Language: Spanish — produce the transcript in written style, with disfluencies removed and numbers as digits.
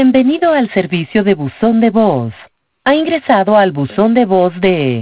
Bienvenido al servicio de buzón de voz. Ha ingresado al buzón de voz de